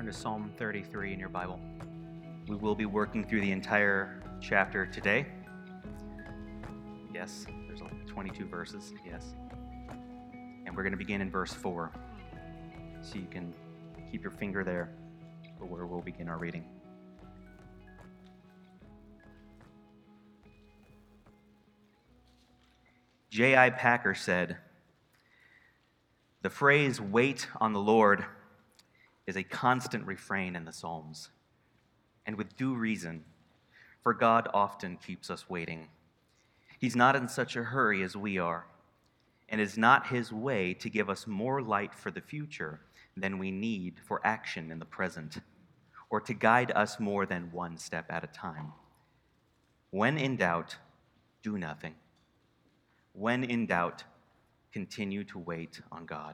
Turn to Psalm 33 in your Bible. We will be working through the entire chapter today. Yes, there's 22 verses, yes. And we're going to begin in verse 4. So you can keep your finger there for where we'll begin our reading. J.I. Packer said, "The phrase, 'wait on the Lord,' is a constant refrain in the Psalms, and with due reason, for God often keeps us waiting. He's not in such a hurry as we are, and it is not his way to give us more light for the future than we need for action in the present, or to guide us more than one step at a time. When in doubt, do nothing. When in doubt, continue to wait on God."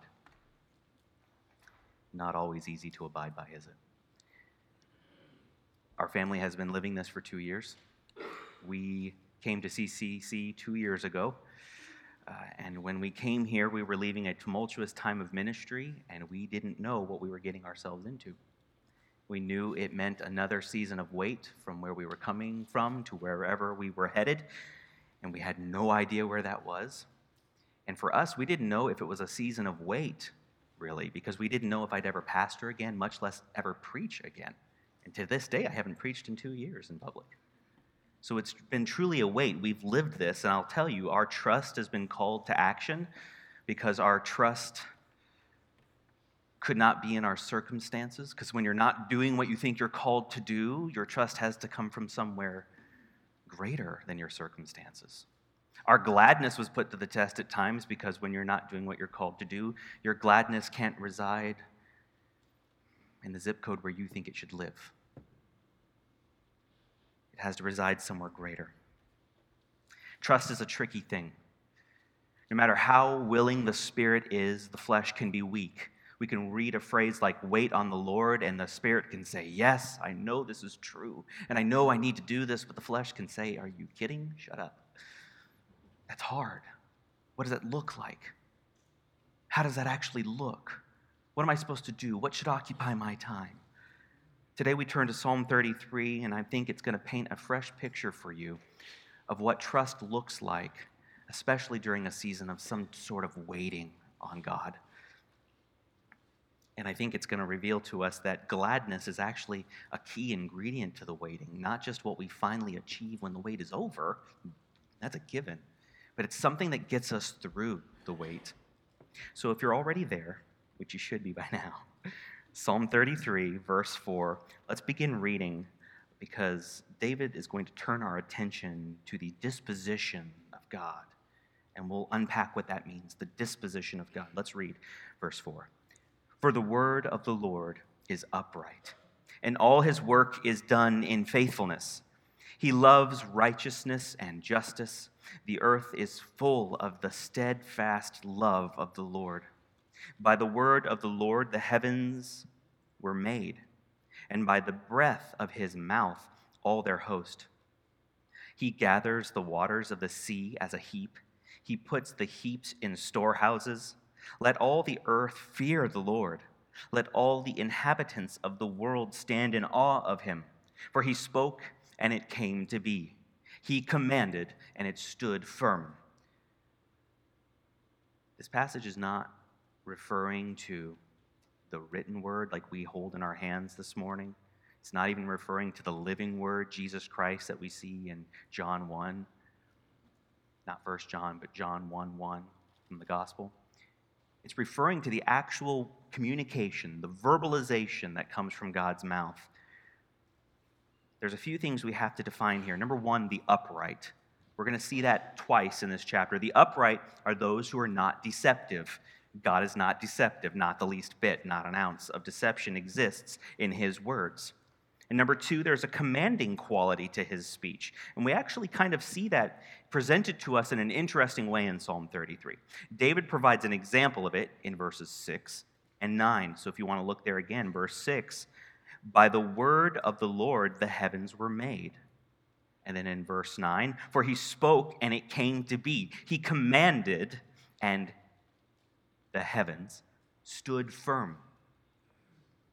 Not always easy to abide by, is it? Our family has been living this for 2 years. We came to CCC 2 years ago, and when we came here, we were leaving a tumultuous time of ministry, and we didn't know what we were getting ourselves into. We knew it meant another season of wait from where we were coming from to wherever we were headed, and we had no idea where that was. And for us, we didn't know if it was a season of wait, really, because we didn't know if I'd ever pastor again, much less ever preach again. And to this day, I haven't preached in 2 years in public. So it's been truly a wait. We've lived this, and I'll tell you, our trust has been called to action because our trust could not be in our circumstances, because when you're not doing what you think you're called to do, your trust has to come from somewhere greater than your circumstances. Our gladness was put to the test at times because when you're not doing what you're called to do, your gladness can't reside in the zip code where you think it should live. It has to reside somewhere greater. Trust is a tricky thing. No matter how willing the spirit is, the flesh can be weak. We can read a phrase like, "wait on the Lord," and the spirit can say, "Yes, I know this is true, and I know I need to do this," but the flesh can say, "Are you kidding? Shut up." That's hard. What does that look like? How does that actually look? What am I supposed to do? What should occupy my time? Today we turn to Psalm 33, and I think it's going to paint a fresh picture for you of what trust looks like, especially during a season of some sort of waiting on God. And I think it's going to reveal to us that gladness is actually a key ingredient to the waiting, not just what we finally achieve when the wait is over. That's a given. But it's something that gets us through the wait. So if you're already there, which you should be by now, Psalm 33, verse 4, let's begin reading because David is going to turn our attention to the disposition of God. And we'll unpack what that means, the disposition of God. Let's read verse 4. "For the word of the Lord is upright, and all his work is done in faithfulness. He loves righteousness and justice. The earth is full of the steadfast love of the Lord. By the word of the Lord the heavens were made, and by the breath of his mouth all their host. He gathers the waters of the sea as a heap. He puts the heaps in storehouses. Let all the earth fear the Lord. Let all the inhabitants of the world stand in awe of him. For he spoke, and it came to be. He commanded, and it stood firm." This passage is not referring to the written word like we hold in our hands this morning. It's not even referring to the living word, Jesus Christ, that we see in John 1. Not 1 John, but John 1:1 from the gospel. It's referring to the actual communication, the verbalization that comes from God's mouth. There's a few things we have to define here. Number one, the upright. We're going to see that twice in this chapter. The upright are those who are not deceptive. God is not deceptive, not the least bit, not an ounce of deception exists in his words. And number two, there's a commanding quality to his speech. And we actually kind of see that presented to us in an interesting way in Psalm 33. David provides an example of it in verses 6 and 9. So if you want to look there again, verse 6, "By the word of the Lord the heavens were made." And then in verse 9, "For he spoke and it came to be. He commanded and the heavens stood firm."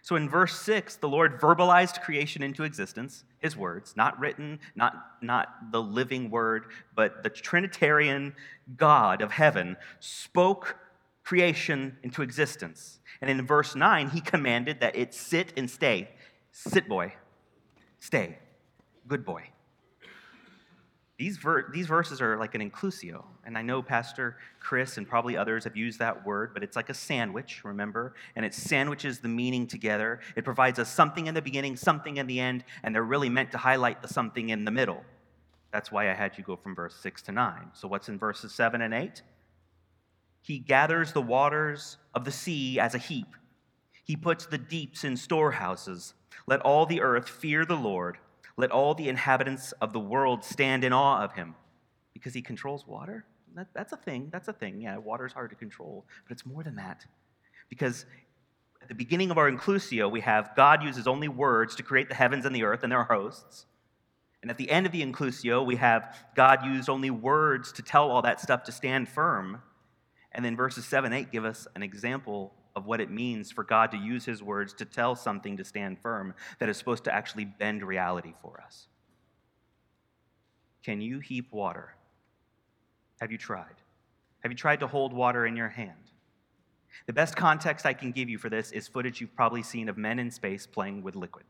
So in verse 6, the Lord verbalized creation into existence, his words, not written, not the living word, but the Trinitarian God of heaven spoke creation into existence. And in verse 9, he commanded that it sit and stay. Sit, boy. Stay. Good boy. These verses are like an inclusio, and I know Pastor Chris and probably others have used that word, but it's like a sandwich, remember? And it sandwiches the meaning together. It provides us something in the beginning, something in the end, and they're really meant to highlight the something in the middle. That's why I had you go from verse 6 to 9. So what's in verses 7 and 8? He gathers the waters of the sea as a heap. He puts the deeps in storehouses. Let all the earth fear the Lord. Let all the inhabitants of the world stand in awe of him. Because he controls water? That's a thing. That's a thing. Yeah, water's hard to control. But it's more than that. Because at the beginning of our inclusio, we have God uses only words to create the heavens and the earth and their hosts. And at the end of the inclusio, we have God used only words to tell all that stuff to stand firm. And then verses 7 and 8 give us an example of what it means for God to use his words to tell something to stand firm that is supposed to actually bend reality for us. Can you heap water? Have you tried? Have you tried to hold water in your hand? The best context I can give you for this is footage you've probably seen of men in space playing with liquid.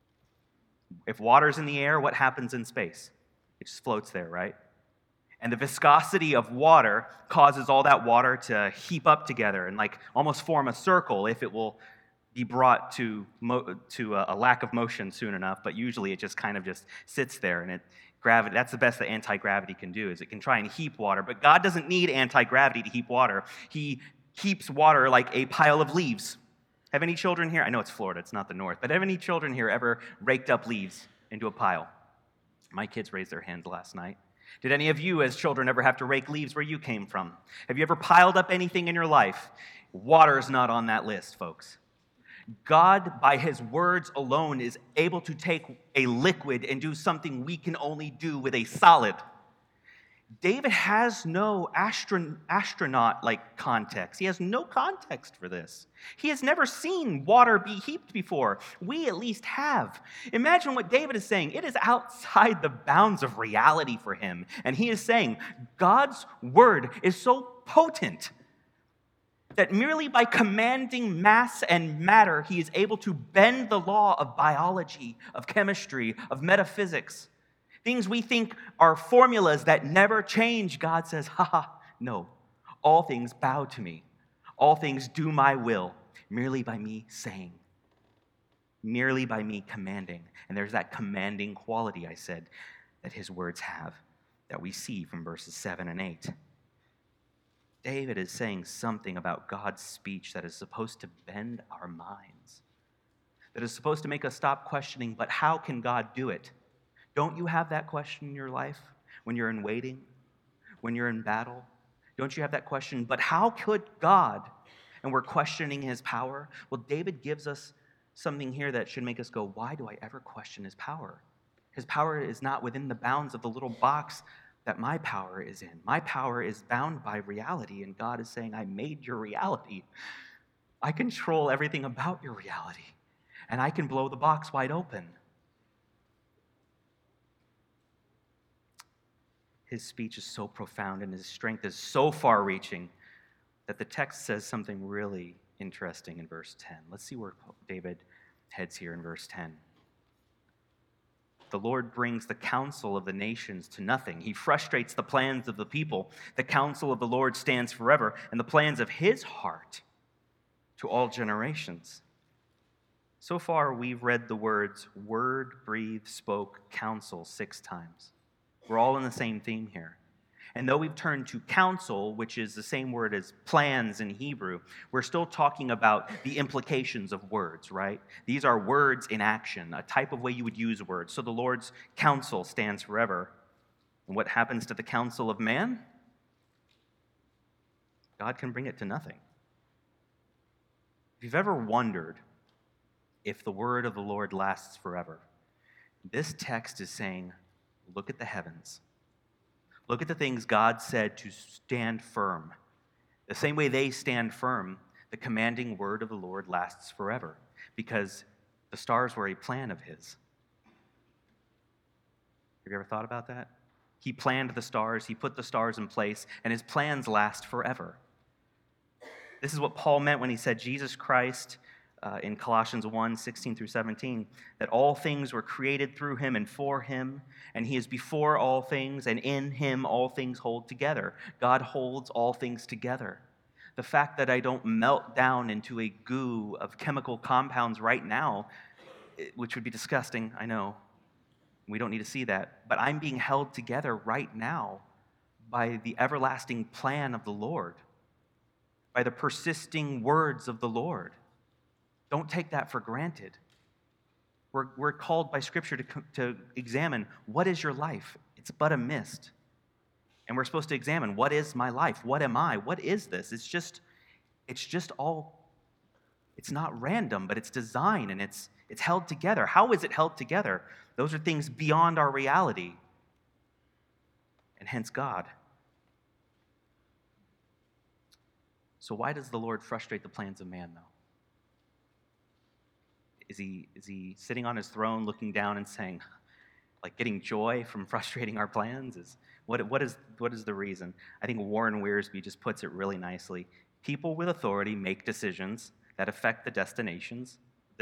If water's in the air, what happens in space? It just floats there, right? And the viscosity of water causes all that water to heap up together and like almost form a circle if it will be brought to a lack of motion soon enough. But usually it just kind of just sits there, and gravity. That's the best that anti-gravity can do, is it can try and heap water. But God doesn't need anti-gravity to heap water. He heaps water like a pile of leaves. Have any children here? I know it's Florida, it's not the North, but have any children here ever raked up leaves into a pile? My kids raised their hand last night. Did any of you as children ever have to rake leaves where you came from? Have you ever piled up anything in your life? Water's not on that list, folks. God, by his words alone, is able to take a liquid and do something we can only do with a solid. David has no astronaut-like context. He has no context for this. He has never seen water be heaped before. We at least have. Imagine what David is saying. It is outside the bounds of reality for him. And he is saying God's word is so potent that merely by commanding mass and matter, he is able to bend the law of biology, of chemistry, of metaphysics. Things we think are formulas that never change. God says, no. All things bow to me. All things do my will, merely by me saying, merely by me commanding. And there's that commanding quality, I said, that his words have, that we see from verses 7 and 8. David is saying something about God's speech that is supposed to bend our minds, that is supposed to make us stop questioning, but how can God do it? Don't you have that question in your life when you're in waiting, when you're in battle? Don't you have that question, but how could God? And we're questioning his power. Well, David gives us something here that should make us go, why do I ever question his power? His power is not within the bounds of the little box that my power is in. My power is bound by reality, and God is saying, I made your reality. I control everything about your reality, and I can blow the box wide open. His speech is so profound and his strength is so far-reaching that the text says something really interesting in verse 10. Let's see where David heads here in verse 10. The Lord brings the counsel of the nations to nothing. He frustrates the plans of the people. The counsel of the Lord stands forever, and the plans of his heart to all generations. So far, we've read the words word, breathe, spoke, counsel 6 times. We're all in the same theme here. And though we've turned to counsel, which is the same word as plans in Hebrew, we're still talking about the implications of words, right? These are words in action, a type of way you would use words. So the Lord's counsel stands forever. And what happens to the counsel of man? God can bring it to nothing. If you've ever wondered if the word of the Lord lasts forever, this text is saying, look at the heavens. Look at the things God said to stand firm. The same way they stand firm, The commanding word of the Lord lasts forever, because the stars were a plan of his. Have you ever thought about that? He planned the stars, he put the stars in place, and his plans last forever. This is what Paul meant when he said Jesus Christ, in Colossians 1, 16 through 17, that all things were created through him and for him, and he is before all things, and in him all things hold together. God holds all things together. The fact that I don't melt down into a goo of chemical compounds right now, which would be disgusting, I know. We don't need to see that. But I'm being held together right now by the everlasting plan of the Lord, by the persisting words of the Lord. Don't take that for granted. We're called by Scripture to examine, what is your life? It's but a mist. And we're supposed to examine, what is my life? What am I? What is this? It's just all, it's not random, but it's design, and it's held together. How is it held together? Those are things beyond our reality, and hence God. So why does the Lord frustrate the plans of man, though? Is he sitting on his throne looking down and saying, like, getting joy from frustrating our plans? What is the reason? I think Warren Wiersbe just puts it really nicely. People with authority make decisions that affect the destinies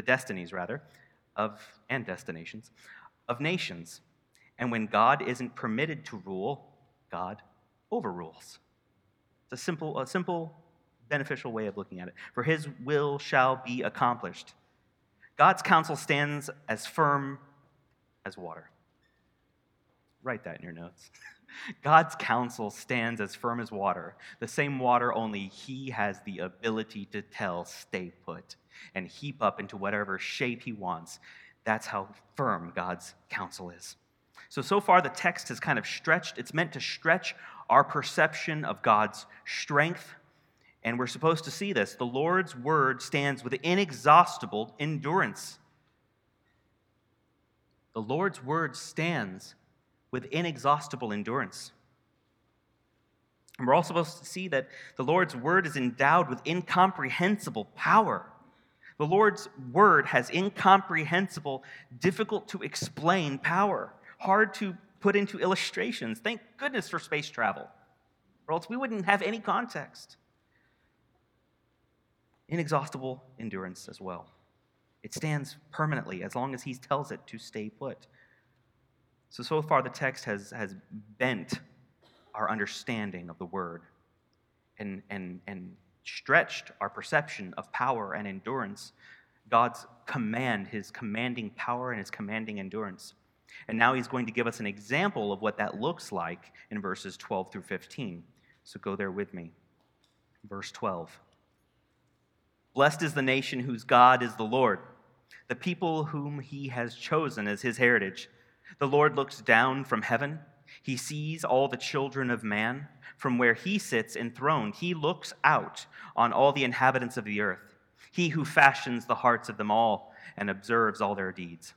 of nations. And when God isn't permitted to rule, God overrules. It's a simple, beneficial way of looking at it. For his will shall be accomplished. God's counsel stands as firm as water. Write that in your notes. God's counsel stands as firm as water. The same water, only he has the ability to tell, stay put, and heap up into whatever shape he wants. That's how firm God's counsel is. So far the text has kind of stretched. It's meant to stretch our perception of God's strength. And we're supposed to see this. The Lord's word stands with inexhaustible endurance. The Lord's word stands with inexhaustible endurance. And we're also supposed to see that the Lord's word is endowed with incomprehensible power. The Lord's word has incomprehensible, difficult to explain power, hard to put into illustrations. Thank goodness for space travel, or else we wouldn't have any context. Inexhaustible endurance as well. It stands permanently as long as he tells it to stay put. So far the text has bent our understanding of the word and stretched our perception of power and endurance, God's command, his commanding power and his commanding endurance. And now he's going to give us an example of what that looks like in verses 12 through 15. So go there with me. Verse 12. Blessed is the nation whose God is the Lord, the people whom he has chosen as his heritage. The Lord looks down from heaven. He sees all the children of man. From where he sits enthroned, he looks out on all the inhabitants of the earth. He who fashions the hearts of them all and observes all their deeds.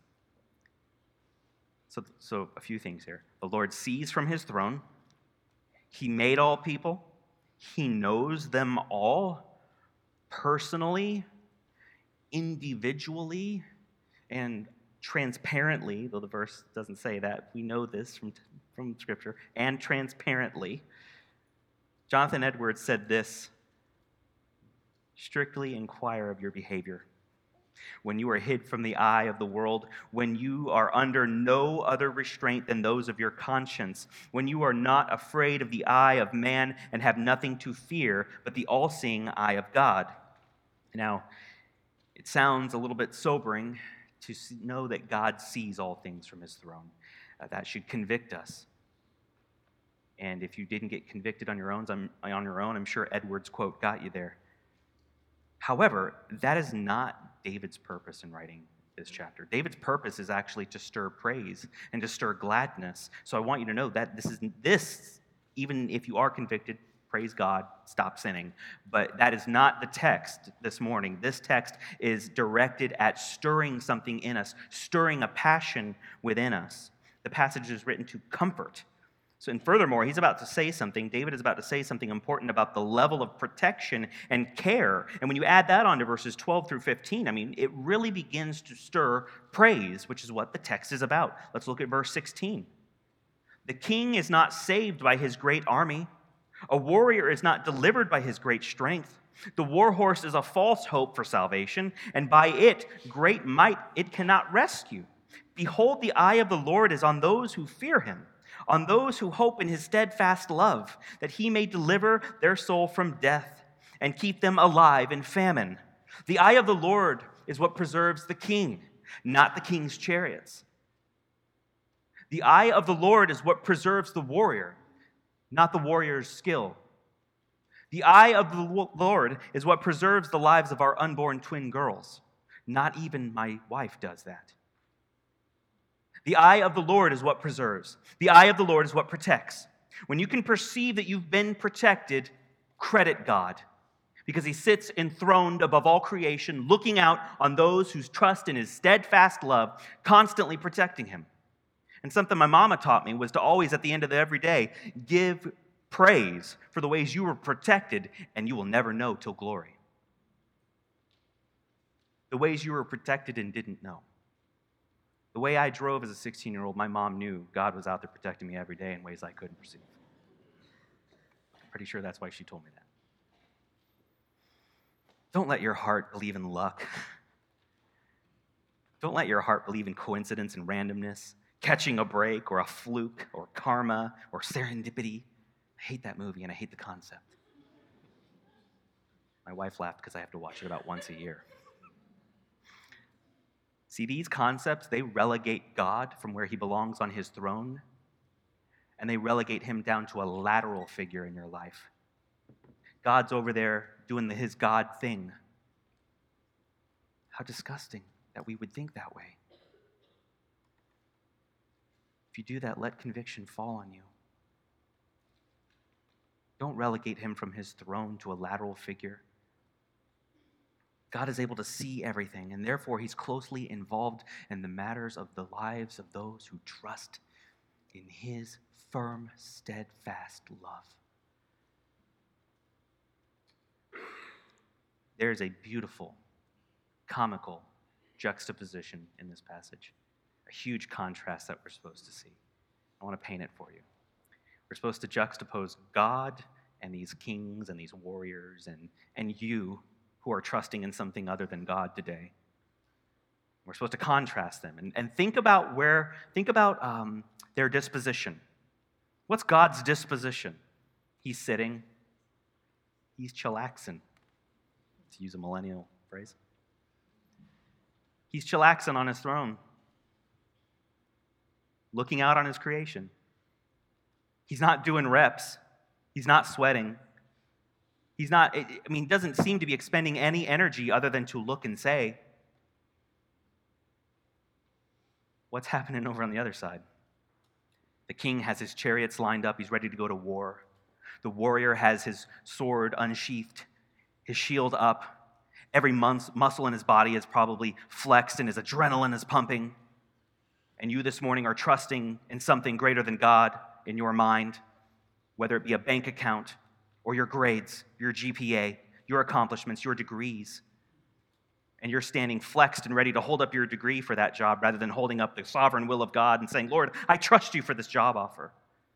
So a few things here. The Lord sees from his throne. He made all people. He knows them all personally, individually, and transparently, though the verse doesn't say that. We know this from Scripture, and transparently. Jonathan Edwards said this: strictly inquire of your behavior. When you are hid from the eye of the world, when you are under no other restraint than those of your conscience, when you are not afraid of the eye of man and have nothing to fear but the all-seeing eye of God. Now, it sounds a little bit sobering to know that God sees all things from his throne. That should convict us. And if you didn't get convicted on your own, I'm sure Edwards' quote got you there. However, that is not David's purpose in writing this chapter. David's purpose is actually to stir praise and to stir gladness. So I want you to know that this, even if you are convicted, praise God, stop sinning. But that is not the text this morning. This text is directed at stirring something in us, stirring a passion within us. The passage is written to comfort. So, and furthermore, David is about to say something important about the level of protection and care. And when you add that on to verses 12 through 15, it really begins to stir praise, which is what the text is about. Let's look at verse 16. The king is not saved by his great army. A warrior is not delivered by his great strength. The war horse is a false hope for salvation, and by it, great might, it cannot rescue. Behold, the eye of the Lord is on those who fear him, on those who hope in his steadfast love, that he may deliver their soul from death and keep them alive in famine. The eye of the Lord is what preserves the king, not the king's chariots. The eye of the Lord is what preserves the warrior, not the warrior's skill. The eye of the Lord is what preserves the lives of our unborn twin girls. Not even my wife does that. The eye of the Lord is what preserves. The eye of the Lord is what protects. When you can perceive that you've been protected, credit God, because he sits enthroned above all creation, looking out on those whose trust in his steadfast love, constantly protecting him. And something my mama taught me was to always, at the end of every day, give praise for the ways you were protected, and you will never know till glory. The ways you were protected and didn't know. The way I drove as a 16-year-old, my mom knew God was out there protecting me every day in ways I couldn't perceive. I'm pretty sure that's why she told me that. Don't let your heart believe in luck. Don't let your heart believe in coincidence and randomness, catching a break or a fluke or karma or serendipity. I hate that movie and I hate the concept. My wife laughed because I have to watch it about once a year. See, these concepts, they relegate God from where he belongs on his throne, and they relegate him down to a lateral figure in your life. God's over there doing his God thing. How disgusting that we would think that way. If you do that, let conviction fall on you. Don't relegate him from his throne to a lateral figure. God is able to see everything, and therefore he's closely involved in the matters of the lives of those who trust in his firm, steadfast love. There's a beautiful, comical juxtaposition in this passage, a huge contrast that we're supposed to see. I want to paint it for you. We're supposed to juxtapose God and these kings and these warriors and you who are trusting in something other than God today. We're supposed to contrast them and think about their disposition. What's God's disposition? He's sitting. He's chillaxing, to use a millennial phrase. He's chillaxing on his throne, looking out on his creation. He's not doing reps. He's not sweating. He doesn't seem to be expending any energy other than to look and say, what's happening over on the other side? The king has his chariots lined up. He's ready to go to war. The warrior has his sword unsheathed, his shield up. Every muscle in his body is probably flexed and his adrenaline is pumping. And you this morning are trusting in something greater than God in your mind, whether it be a bank account or your grades, your GPA, your accomplishments, your degrees. And you're standing flexed and ready to hold up your degree for that job rather than holding up the sovereign will of God and saying, Lord, I trust you for this job offer.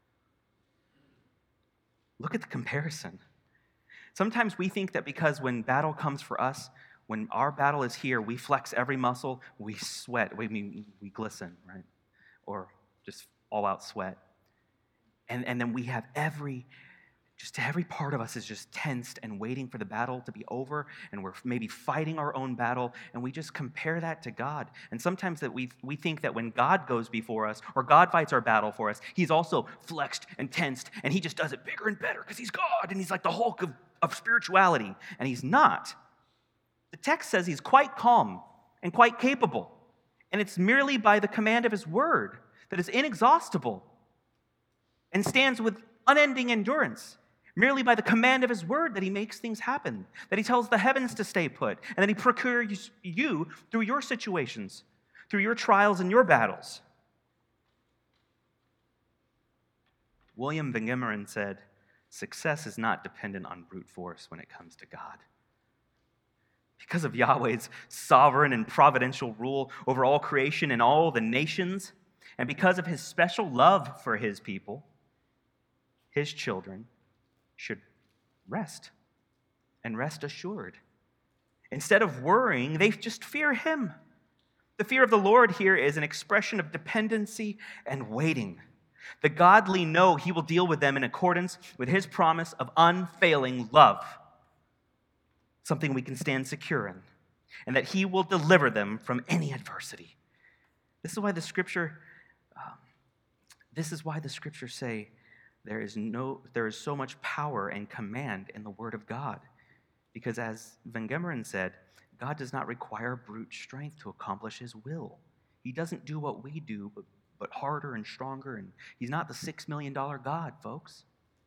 Look at the comparison. Sometimes we think that because when battle comes for us, when our battle is here, we flex every muscle, we sweat, we glisten, right? Or just all-out sweat. And then we have every part of us is just tensed and waiting for the battle to be over, and we're maybe fighting our own battle, and we just compare that to God. And sometimes that we think that when God goes before us, or God fights our battle for us, he's also flexed and tensed, and he just does it bigger and better because he's God, and he's like the Hulk of spirituality, and he's not. The text says he's quite calm and quite capable, and it's merely by the command of his word that is inexhaustible and stands with unending endurance. Merely by the command of his word that he makes things happen, that he tells the heavens to stay put, and that he procures you through your situations, through your trials and your battles. William Van Gemeren said, "Success is not dependent on brute force when it comes to God." Because of Yahweh's sovereign and providential rule over all creation and all the nations, and because of his special love for his people, his children should rest and rest assured. Instead of worrying, they just fear him. The fear of the Lord here is an expression of dependency and waiting. The godly know he will deal with them in accordance with his promise of unfailing love, something we can stand secure in, and that he will deliver them from any adversity. This is why the scriptures say there is so much power and command in the word of God. Because as Van Gemeren said, God does not require brute strength to accomplish his will. He doesn't do what we do, but harder and stronger, and he's not the $6 million God, folks.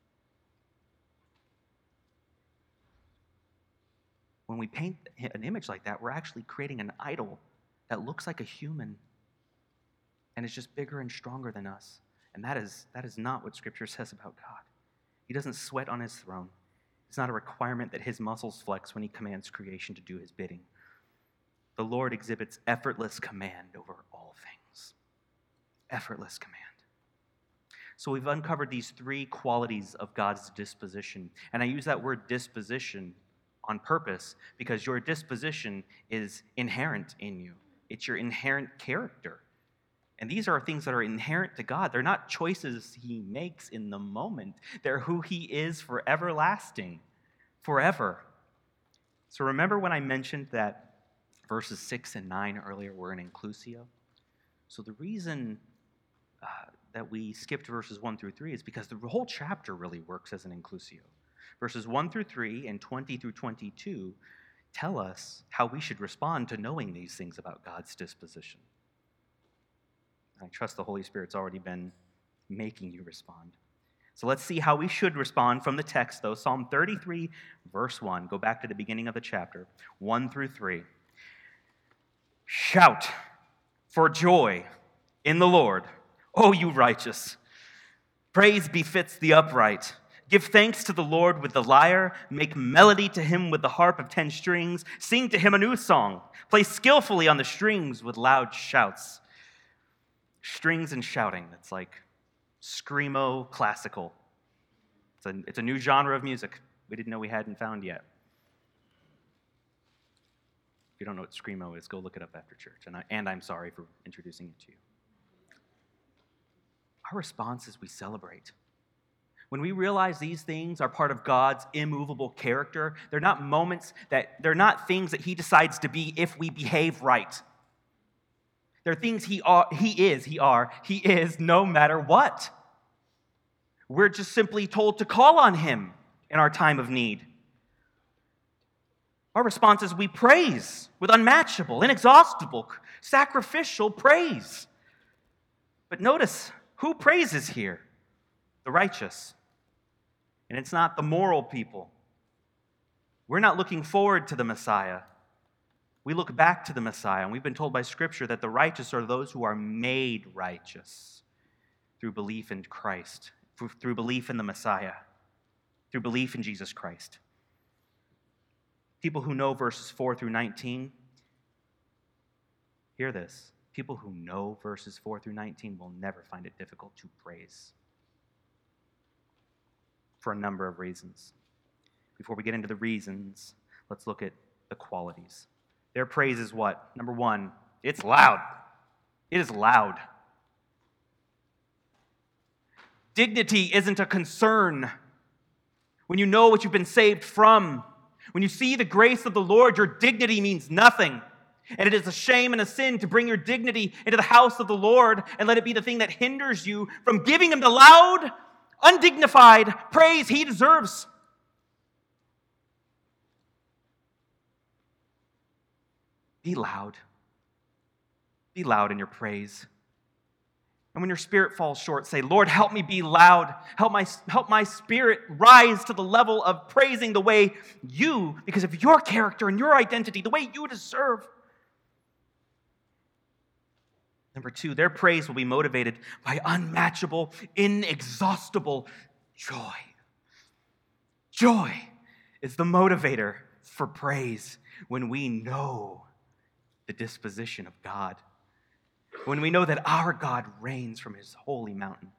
When we paint an image like that, we're actually creating an idol that looks like a human and is just bigger and stronger than us. And that is not what Scripture says about God. He doesn't sweat on his throne. It's not a requirement that his muscles flex when he commands creation to do his bidding. The Lord exhibits effortless command over all things. Effortless command. So we've uncovered these three qualities of God's disposition. And I use that word disposition on purpose because your disposition is inherent in you. It's your inherent character. And these are things that are inherent to God. They're not choices he makes in the moment. They're who he is for everlasting, forever. So remember when I mentioned that verses 6 and 9 earlier were an inclusio? So the reason that we skipped verses 1 through 3 is because the whole chapter really works as an inclusio. Verses 1 through 3 and 20 through 22 tell us how we should respond to knowing these things about God's disposition. I trust the Holy Spirit's already been making you respond. So let's see how we should respond from the text, though. Psalm 33, verse 1. Go back to the beginning of the chapter, 1 through 3. Shout for joy in the Lord, O you righteous. Praise befits the upright. Give thanks to the Lord with the lyre. Make melody to him with the harp of 10 strings. Sing to him a new song. Play skillfully on the strings with loud shouts. Strings and shouting. It's like screamo classical. It's a new genre of music we didn't know we hadn't found yet. If you don't know what screamo is, go look it up after church. And I'm sorry for introducing it to you. Our response is we celebrate. When we realize these things are part of God's immovable character, they're not things that he decides to be if we behave right. They're things he is no matter what. We're just simply told to call on him in our time of need. Our response is we praise with unmatchable, inexhaustible, sacrificial praise. But notice who praises here? The righteous. And it's not the moral people. We're not looking forward to the Messiah. We look back to the Messiah, and we've been told by Scripture that the righteous are those who are made righteous through belief in Christ, through belief in the Messiah, through belief in Jesus Christ. People who know verses 4 through 19, hear this. People who know verses 4 through 19 will never find it difficult to praise for a number of reasons. Before we get into the reasons, let's look at the qualities. Their praise is what? Number one, it's loud. It is loud. Dignity isn't a concern. When you know what you've been saved from, when you see the grace of the Lord, your dignity means nothing. And it is a shame and a sin to bring your dignity into the house of the Lord and let it be the thing that hinders you from giving him the loud, undignified praise he deserves. Be loud. Be loud in your praise. And when your spirit falls short, say, Lord, help me be loud. Help my spirit rise to the level of praising the way you, because of your character and your identity, the way you deserve. Number two, their praise will be motivated by unmatchable, inexhaustible joy. Joy is the motivator for praise when we know the disposition of God, when we know that our God reigns from his holy mountain.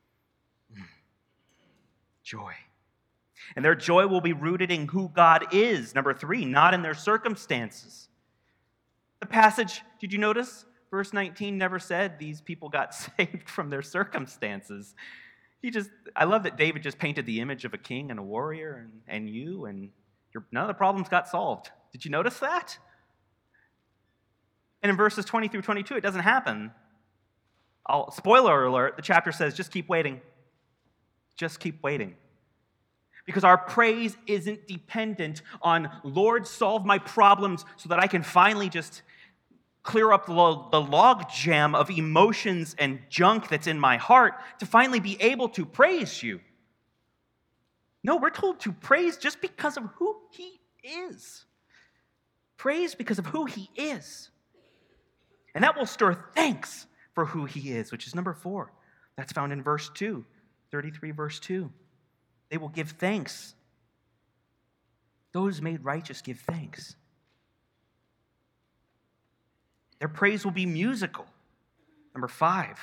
Joy. And their joy will be rooted in who God is. Number three, not in their circumstances. The passage, did you notice? Verse 19 never said these people got saved from their circumstances. I love that David just painted the image of a king and a warrior and you, and none of the problems got solved. Did you notice that? And in verses 20 through 22, it doesn't happen. Spoiler alert, the chapter says, just keep waiting. Just keep waiting. Because our praise isn't dependent on, Lord, solve my problems so that I can finally just clear up the log jam of emotions and junk that's in my heart to finally be able to praise you. No, we're told to praise just because of who he is. Praise because of who he is. And that will stir thanks for who he is, which is number 4. That's found in verse 2, 33 verse 2. They will give thanks. Those made righteous give thanks. Their praise will be musical. Number 5.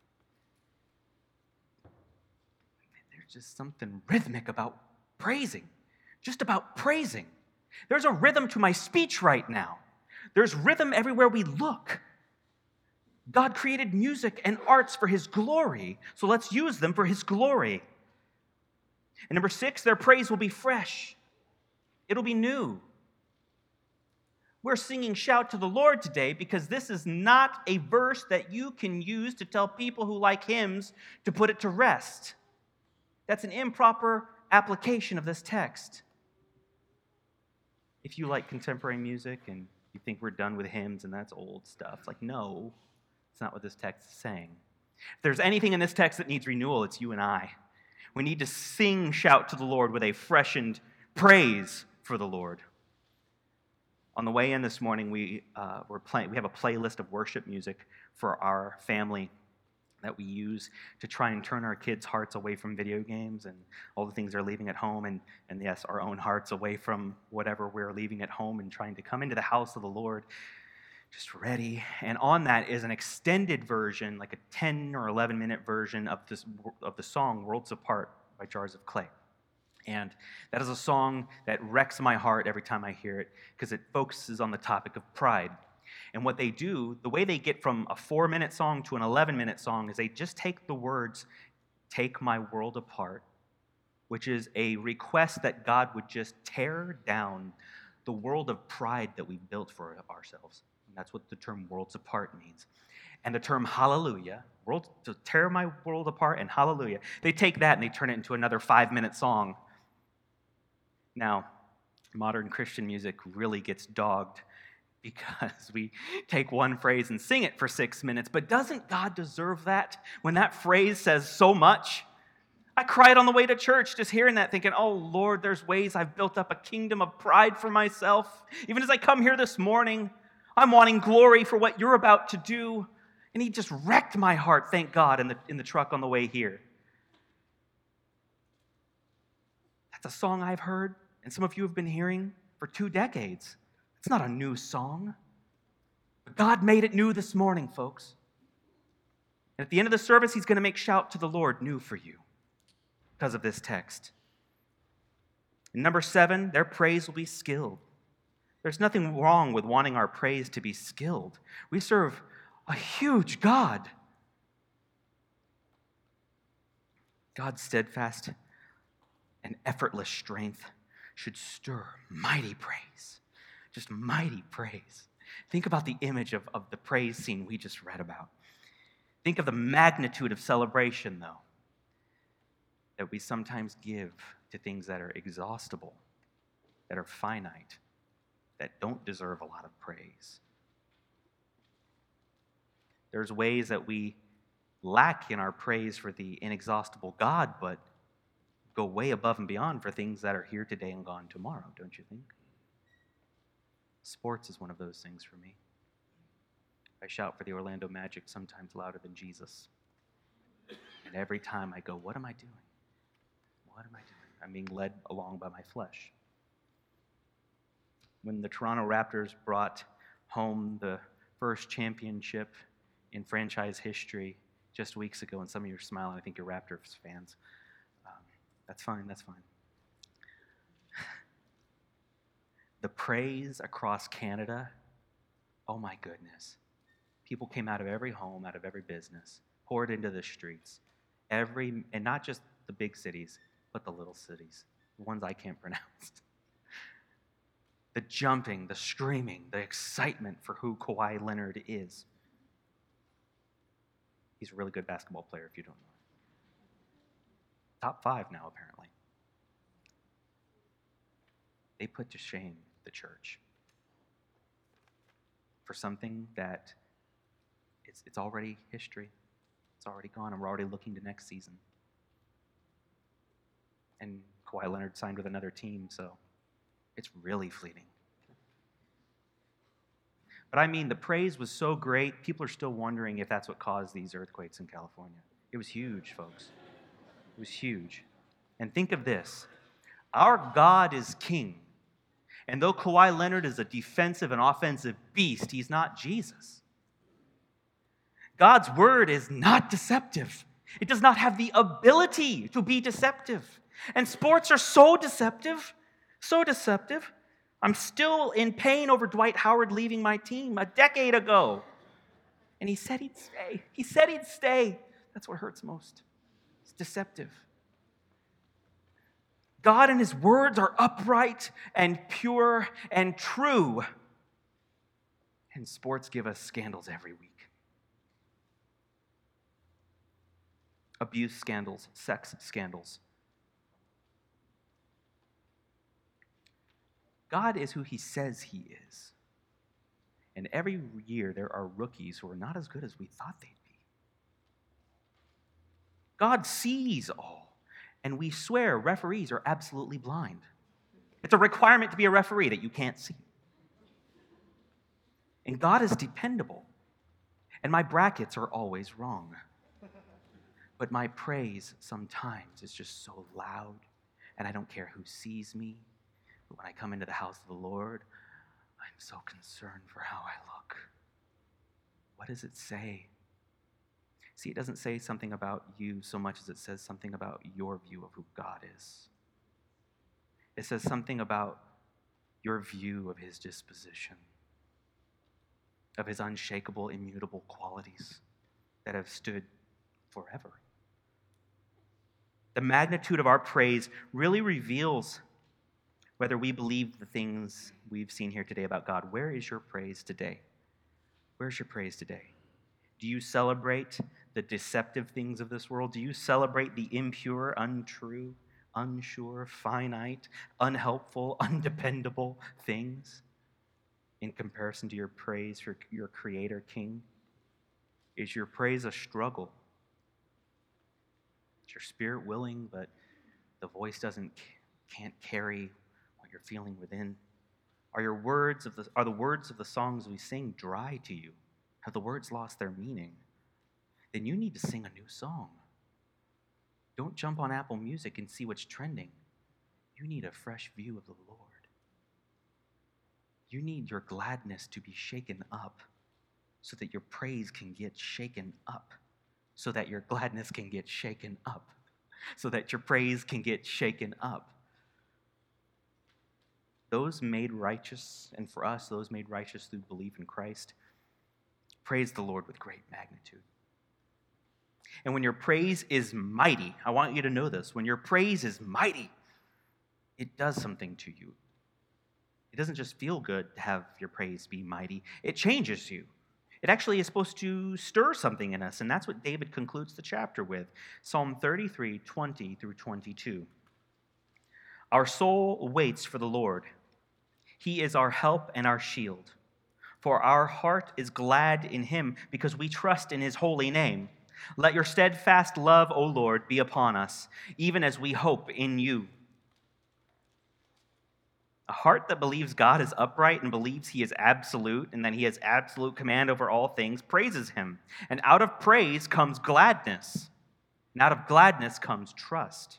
There's just something rhythmic about praising. Just about praising. There's a rhythm to my speech right now. There's rhythm everywhere we look. God created music and arts for his glory, so let's use them for his glory. And number 6, their praise will be fresh. It'll be new. We're singing Shout to the Lord today because this is not a verse that you can use to tell people who like hymns to put it to rest. That's an improper application of this text. If you like contemporary music and you think we're done with hymns and that's old stuff, no, it's not what this text is saying. If there's anything in this text that needs renewal, it's you and I. We need to sing Shout to the Lord with a freshened praise for the Lord. On the way in this morning, we have a playlist of worship music for our family that we use to try and turn our kids' hearts away from video games and all the things they're leaving at home, and yes, our own hearts away from whatever we're leaving at home and trying to come into the house of the Lord just ready. And on that is an extended version, like a 10 or 11-minute version of the song Worlds Apart by Jars of Clay. And that is a song that wrecks my heart every time I hear it because it focuses on the topic of pride. And what they do, the way they get from a 4-minute song to an 11-minute song is they just take the words, "Take my world apart," which is a request that God would just tear down the world of pride that we've built for ourselves. And that's what the term worlds apart means. And the term hallelujah, to tear my world apart and hallelujah, they take that and they turn it into another 5-minute song. Now, modern Christian music really gets dogged because we take one phrase and sing it for 6 minutes, but doesn't God deserve that when that phrase says so much? I cried on the way to church just hearing that, thinking, oh, Lord, there's ways I've built up a kingdom of pride for myself. Even as I come here this morning, I'm wanting glory for what you're about to do. And he just wrecked my heart, thank God, in the truck on the way here. That's a song I've heard, and some of you have been hearing for 2 decades. It's not a new song. But God made it new this morning, folks. And at the end of the service, he's going to make Shout to the Lord new for you because of this text. And number 7, their praise will be skilled. There's nothing wrong with wanting our praise to be skilled. We serve a huge God. God's steadfast and effortless strength should stir mighty praise. Just mighty praise. Think about the image of the praise scene we just read about. Think of the magnitude of celebration, though, that we sometimes give to things that are exhaustible, that are finite, that don't deserve a lot of praise. There's ways that we lack in our praise for the inexhaustible God, but go way above and beyond for things that are here today and gone tomorrow, don't you think? Sports is one of those things for me. I shout for the Orlando Magic sometimes louder than Jesus. And every time I go, what am I doing? What am I doing? I'm being led along by my flesh. When the Toronto Raptors brought home the first championship in franchise history just weeks ago, and some of you are smiling, I think you're Raptors fans. That's fine. The praise across Canada, oh my goodness. People came out of every home, out of every business, poured into the streets. And not just the big cities, but the little cities, the ones I can't pronounce. The jumping, the screaming, the excitement for who Kawhi Leonard is. He's a really good basketball player, if you don't know. Top 5 now, apparently. They put to shame the church for something that it's already history. It's already gone, and we're already looking to next season. And Kawhi Leonard signed with another team, so it's really fleeting. But I mean, the praise was so great, people are still wondering if that's what caused these earthquakes in California. It was huge, folks. It was huge. And think of this. Our God is king. And though Kawhi Leonard is a defensive and offensive beast, he's not Jesus. God's word is not deceptive. It does not have the ability to be deceptive. And sports are so deceptive, so deceptive. I'm still in pain over Dwight Howard leaving my team a decade ago. And he said he'd stay. He said he'd stay. That's what hurts most. It's deceptive. God and his words are upright and pure and true. And sports give us scandals every week. Abuse scandals, sex scandals. God is who he says he is. And every year there are rookies who are not as good as we thought they'd be. God sees all. And we swear referees are absolutely blind. It's a requirement to be a referee that you can't see. And God is dependable. And my brackets are always wrong. But my praise sometimes is just so loud, and I don't care who sees me. But when I come into the house of the Lord, I'm so concerned for how I look. What does it say? See, it doesn't say something about you so much as it says something about your view of who God is. It says something about your view of his disposition, of his unshakable, immutable qualities that have stood forever. The magnitude of our praise really reveals whether we believe the things we've seen here today about God. Where is your praise today? Where's your praise today? Do you celebrate the deceptive things of this world? Do you celebrate the impure, untrue, unsure, finite, unhelpful, undependable things in comparison to your praise for your Creator King? Is your praise a struggle? Is your spirit willing, but the voice can't carry what you're feeling within? Are the words of the songs we sing dry to you? Have the words lost their meaning? Then you need to sing a new song. Don't jump on Apple Music and see what's trending. You need a fresh view of the Lord. You need your gladness to be shaken up so that your praise can get shaken up, so that your gladness can get shaken up, so that your praise can get shaken up. Those made righteous, and for us, those made righteous through belief in Christ, praise the Lord with great magnitude. And when your praise is mighty, I want you to know this, when your praise is mighty, it does something to you. It doesn't just feel good to have your praise be mighty, it changes you. It actually is supposed to stir something in us, and that's what David concludes the chapter with. Psalm 33, 20 through 22. Our soul waits for the Lord. He is our help and our shield. For our heart is glad in him because we trust in his holy name. Let your steadfast love, O Lord, be upon us, even as we hope in you. A heart that believes God is upright and believes he is absolute and that he has absolute command over all things praises him. And out of praise comes gladness. And out of gladness comes trust.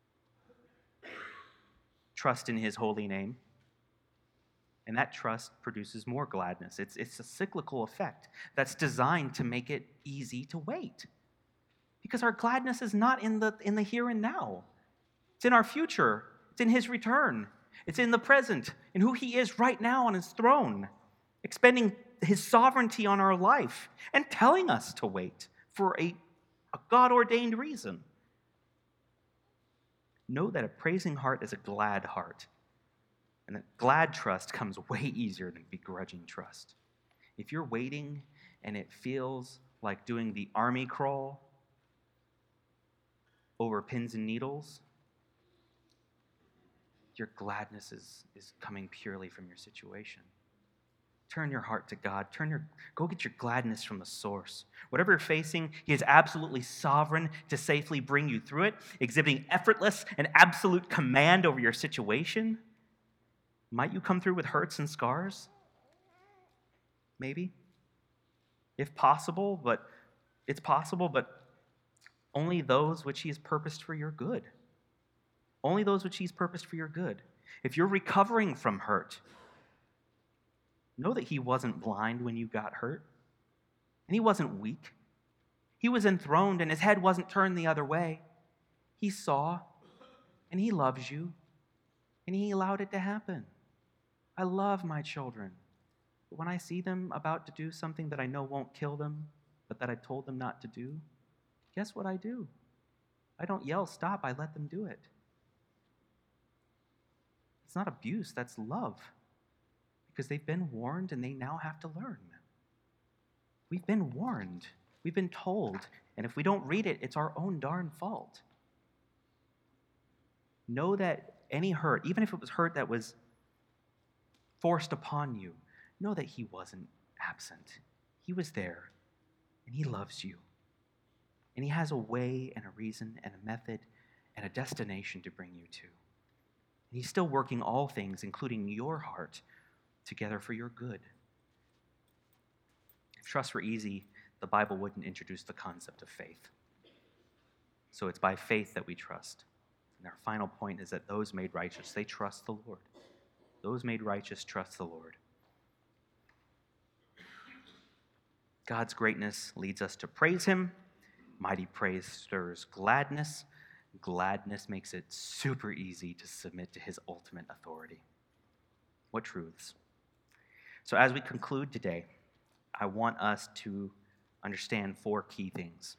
Trust in his holy name. And that trust produces more gladness. It's a cyclical effect that's designed to make it easy to wait. Because our gladness is not in the here and now. It's in our future. It's in his return. It's in the present, in who he is right now on his throne, expending his sovereignty on our life and telling us to wait for a God-ordained reason. Know that a praising heart is a glad heart. And that glad trust comes way easier than begrudging trust. If you're waiting and it feels like doing the army crawl over pins and needles, your gladness is coming purely from your situation. Turn your heart to God. Go get your gladness from the source. Whatever you're facing, he is absolutely sovereign to safely bring you through it, exhibiting effortless and absolute command over your situation. Might you come through with hurts and scars? Maybe. If possible, but it's possible, but only those which he has purposed for your good. Only those which he's purposed for your good. If you're recovering from hurt, know that he wasn't blind when you got hurt, and he wasn't weak. He was enthroned, and his head wasn't turned the other way. He saw, and he loves you, and he allowed it to happen. I love my children, but when I see them about to do something that I know won't kill them, but that I told them not to do, guess what I do? I don't yell, stop, I let them do it. It's not abuse, that's love. Because they've been warned and they now have to learn. We've been warned. We've been told. And if we don't read it, it's our own darn fault. Know that any hurt, even if it was hurt that was forced upon you, know that he wasn't absent. He was there, and he loves you. And he has a way and a reason and a method and a destination to bring you to. And he's still working all things, including your heart, together for your good. If trust were easy, the Bible wouldn't introduce the concept of faith. So it's by faith that we trust. And our final point is that those made righteous, they trust the Lord. Those made righteous trust the Lord. God's greatness leads us to praise him. Mighty praise stirs gladness. Gladness makes it super easy to submit to his ultimate authority. What truths? So as we conclude today, I want us to understand 4 key things.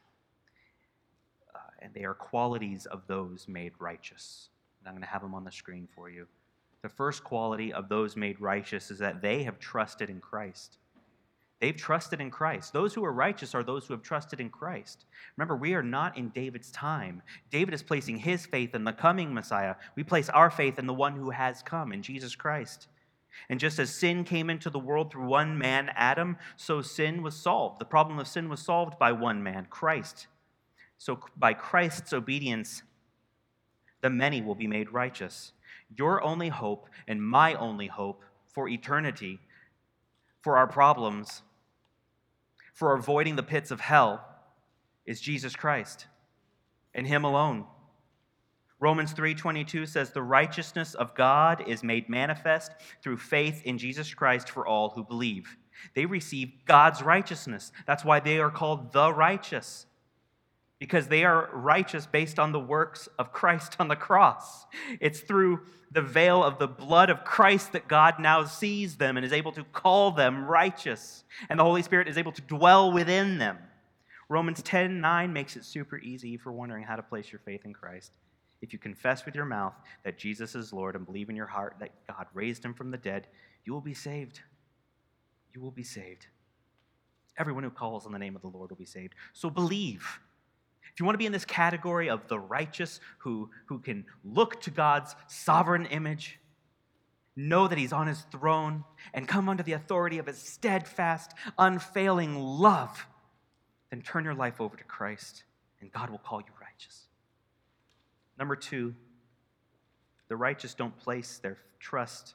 And they are qualities of those made righteous. And I'm going to have them on the screen for you. The first quality of those made righteous is that they have trusted in Christ. They've trusted in Christ. Those who are righteous are those who have trusted in Christ. Remember, we are not in David's time. David is placing his faith in the coming Messiah. We place our faith in the one who has come, in Jesus Christ. And just as sin came into the world through one man, Adam, so sin was solved. The problem of sin was solved by one man, Christ. So by Christ's obedience, the many will be made righteous. Your only hope and my only hope for eternity, for our problems, for avoiding the pits of hell, is Jesus Christ and him alone. Romans 3:22 says, the righteousness of God is made manifest through faith in Jesus Christ for all who believe. They receive God's righteousness. That's why they are called the righteous, because they are righteous based on the works of Christ on the cross. It's through the veil of the blood of Christ that God now sees them and is able to call them righteous. And the Holy Spirit is able to dwell within them. Romans 10:9 makes it super easy if you're wondering how to place your faith in Christ. If you confess with your mouth that Jesus is Lord and believe in your heart that God raised him from the dead, you will be saved. You will be saved. Everyone who calls on the name of the Lord will be saved. So believe. If you want to be in this category of the righteous who can look to God's sovereign image, know that he's on his throne, and come under the authority of his steadfast, unfailing love, then turn your life over to Christ, and God will call you righteous. Number 2, the righteous don't place their trust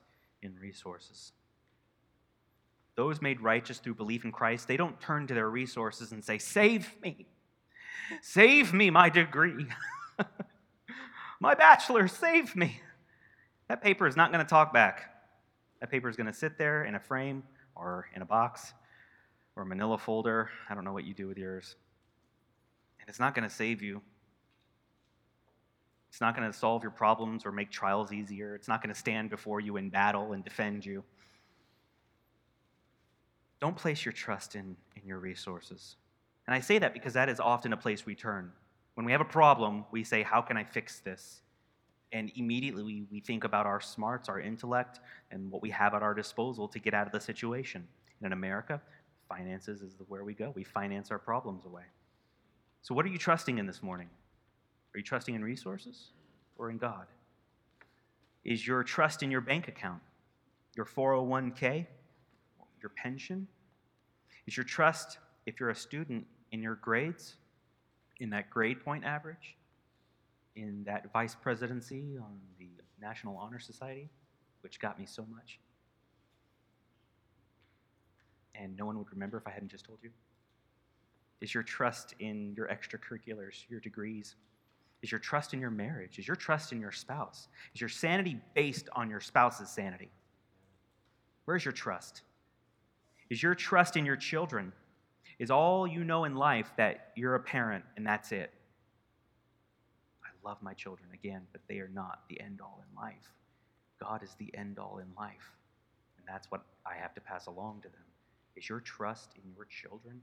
in resources. Those made righteous through belief in Christ, they don't turn to their resources and say, "Save me. Save me, my degree. My bachelor, save me." That paper is not going to talk back. That paper is going to sit there in a frame or in a box or a manila folder. I don't know what you do with yours. And it's not going to save you. It's not going to solve your problems or make trials easier. It's not going to stand before you in battle and defend you. Don't place your trust in your resources. And I say that because that is often a place we turn. When we have a problem, we say, "How can I fix this?" And immediately we think about our smarts, our intellect, and what we have at our disposal to get out of the situation. And in America, finances is where we go. We finance our problems away. So what are you trusting in this morning? Are you trusting in resources or in God? Is your trust in your bank account, your 401k, your pension? Is your trust, if you're a student, in your grades, in that grade point average, in that vice presidency on the National Honor Society, which got me so much? And no one would remember if I hadn't just told you. Is your trust in your extracurriculars, your degrees? Is your trust in your marriage? Is your trust in your spouse? Is your sanity based on your spouse's sanity? Where's your trust? Is your trust in your children? Is all you know in life that you're a parent and that's it? I love my children, again, but they are not the end-all in life. God is the end-all in life, and that's what I have to pass along to them. Is your trust in your children?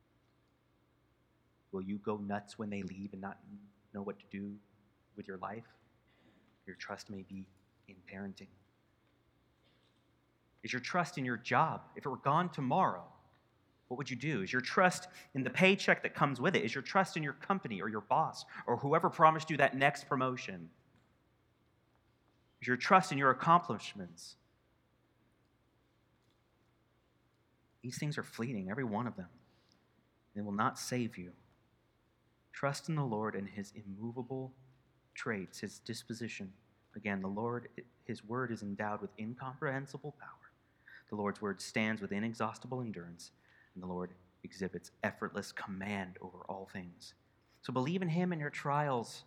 Will you go nuts when they leave and not know what to do with your life? Your trust may be in parenting. Is your trust in your job? If it were gone tomorrow, what would you do? Is your trust in the paycheck that comes with it? Is your trust in your company or your boss or whoever promised you that next promotion? Is your trust in your accomplishments? These things are fleeting, every one of them. They will not save you. Trust in the Lord and his immovable traits, his disposition. Again, the Lord, his word is endowed with incomprehensible power. The Lord's word stands with inexhaustible endurance, and the Lord exhibits effortless command over all things. So believe in him in your trials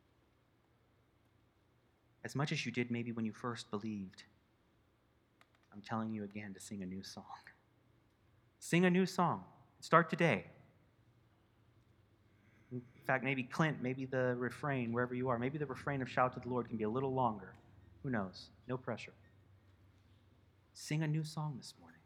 as much as you did maybe when you first believed. I'm telling you again to sing a new song. Sing a new song. Start today. In fact, maybe Clint, maybe the refrain, wherever you are, maybe the refrain of Shout to the Lord can be a little longer. Who knows? No pressure. Sing a new song this morning.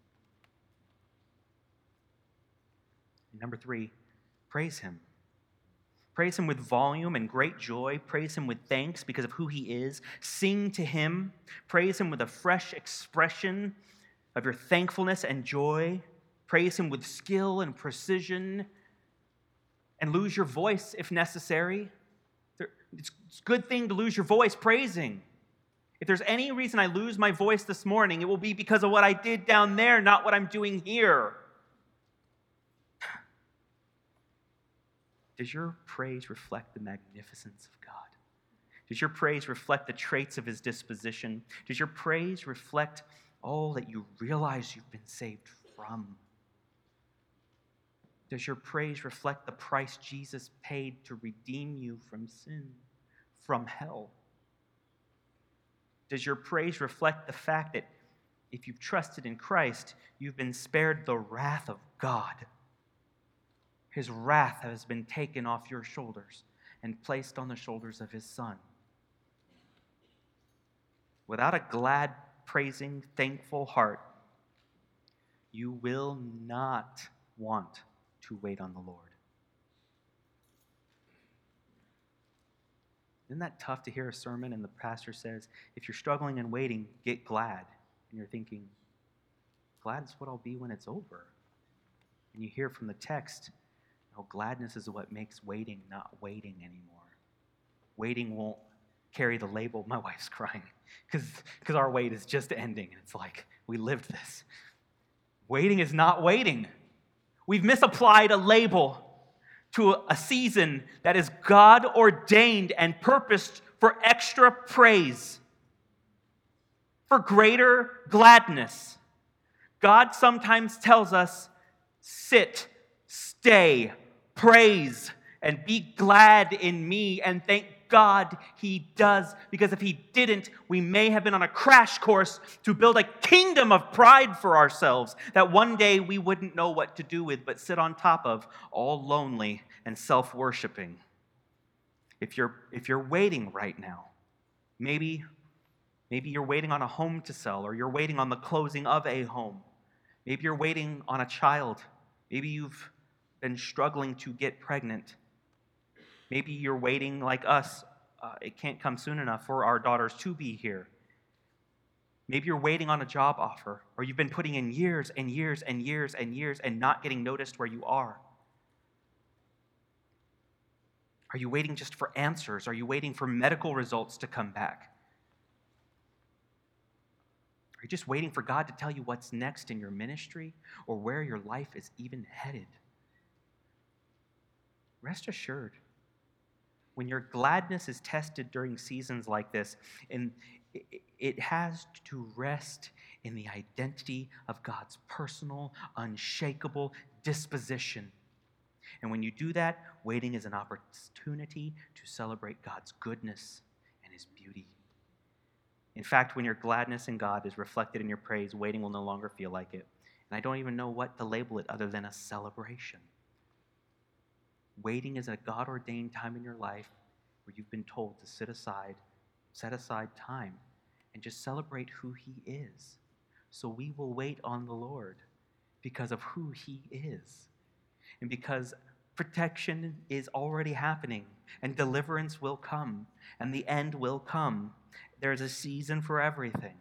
And number 3, praise him. Praise him with volume and great joy. Praise him with thanks because of who he is. Sing to him. Praise him with a fresh expression of your thankfulness and joy. Praise him with skill and precision. And lose your voice if necessary. It's a good thing to lose your voice praising. If there's any reason I lose my voice this morning, it will be because of what I did down there, not what I'm doing here. Does your praise reflect the magnificence of God? Does your praise reflect the traits of his disposition? Does your praise reflect all that you realize you've been saved from? Does your praise reflect the price Jesus paid to redeem you from sin, from hell? Does your praise reflect the fact that if you've trusted in Christ, you've been spared the wrath of God? His wrath has been taken off your shoulders and placed on the shoulders of his Son. Without a glad, praising, thankful heart, you will not want to wait on the Lord. Isn't that tough to hear a sermon and the pastor says, if you're struggling and waiting, get glad. And you're thinking, glad is what I'll be when it's over. And you hear from the text, no, gladness is what makes waiting not waiting anymore. Waiting won't carry the label, my wife's crying, because our wait is just ending. And it's like, we lived this. Waiting is not waiting. We've misapplied a label to a season that is God-ordained and purposed for extra praise. for greater gladness. God sometimes tells us, sit, stay, praise, and be glad in me, and thank God he does, because if he didn't, we may have been on a crash course to build a kingdom of pride for ourselves that one day we wouldn't know what to do with but sit on top of, all lonely and self-worshiping. If you're waiting right now, maybe you're waiting on a home to sell, or you're waiting on the closing of a home. Maybe you're waiting on a child. Maybe you've been struggling to get pregnant. Maybe you're waiting like us. It can't come soon enough for our daughters to be here. Maybe you're waiting on a job offer, or you've been putting in years and years and years and years and not getting noticed where you are. Are you waiting just for answers? Are you waiting for medical results to come back? Are you just waiting for God to tell you what's next in your ministry or where your life is even headed? Rest assured, when your gladness is tested during seasons like this, and it has to rest in the identity of God's personal, unshakable disposition. And when you do that, waiting is an opportunity to celebrate God's goodness and his beauty. In fact, when your gladness in God is reflected in your praise, waiting will no longer feel like it. And I don't even know what to label it other than a celebration. Waiting is a God-ordained time in your life where you've been told to set aside time and just celebrate who he is. So we will wait on the Lord because of who he is. And because protection is already happening, and deliverance will come, and the end will come. There's a season for everything.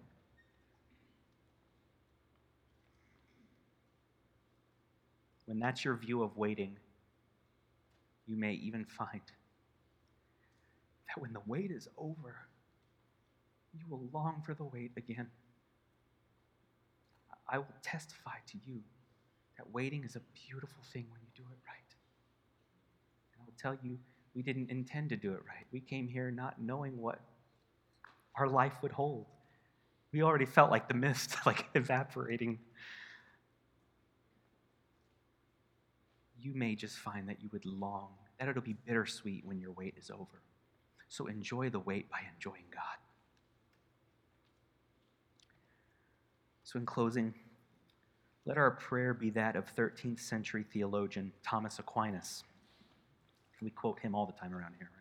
When that's your view of waiting, you may even find that when the wait is over, you will long for the wait again. I will testify to you that waiting is a beautiful thing when you do it right. And I will tell you, we didn't intend to do it right. We came here not knowing what our life would hold. We already felt like the mist, like evaporating. You may just find that you would long, that it'll be bittersweet when your wait is over. So enjoy the wait by enjoying God. So in closing, let our prayer be that of 13th century theologian Thomas Aquinas. We quote him all the time around here, right?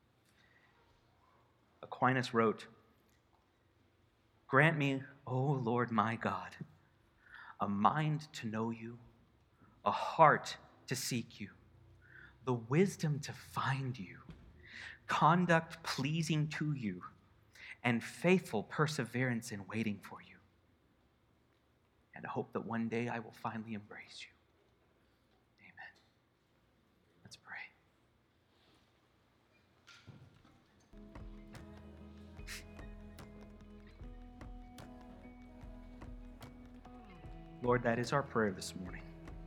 Aquinas wrote, "Grant me, O Lord my God, a mind to know you, a heart to seek you, the wisdom to find you, conduct pleasing to you, and faithful perseverance in waiting for you. And hope that one day I will finally embrace you." Amen. Let's pray. Lord, that is our prayer this morning.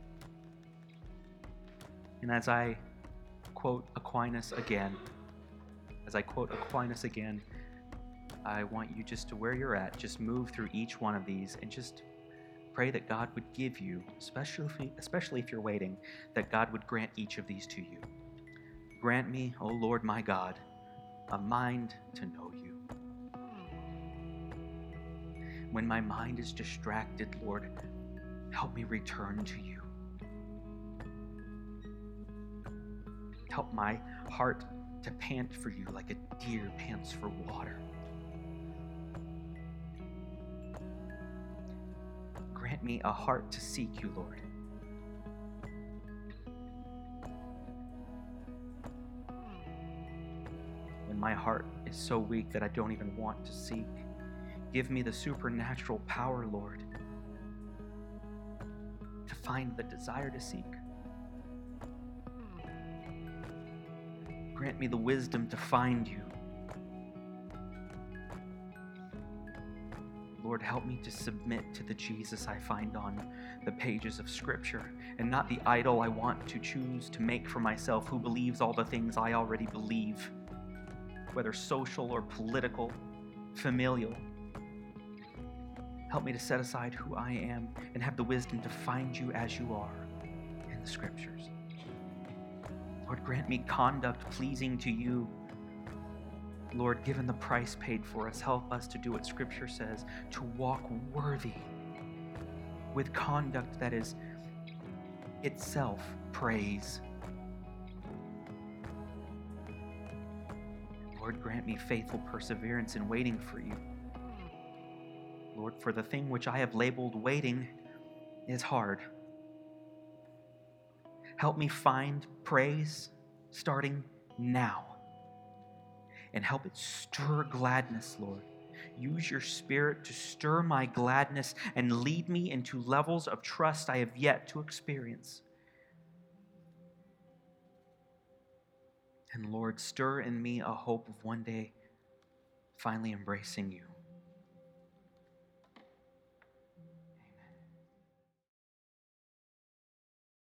And as I quote Aquinas again, I want you just to where you're at, just move through each one of these and just pray that God would give you, especially if you're waiting, that God would grant each of these to you. Grant me, O Lord my God, a mind to know you. When my mind is distracted, Lord, help me return to you. Help my heart to pant for you like a deer pants for water. Grant me a heart to seek you, Lord. When my heart is so weak that I don't even want to seek, give me the supernatural power, Lord, to find the desire to seek. Grant me the wisdom to find you. Lord, help me to submit to the Jesus I find on the pages of Scripture and not the idol I want to choose to make for myself, who believes all the things I already believe, whether social or political, familial. Help me to set aside who I am and have the wisdom to find you as you are in the Scriptures. Lord, grant me conduct pleasing to you. Lord, given the price paid for us, help us to do what Scripture says, to walk worthy with conduct that is itself praise. Lord, grant me faithful perseverance in waiting for you. Lord, for the thing which I have labeled waiting is hard. Help me find praise starting now. And help it stir gladness, Lord. Use your Spirit to stir my gladness and lead me into levels of trust I have yet to experience. And Lord, stir in me a hope of one day finally embracing you.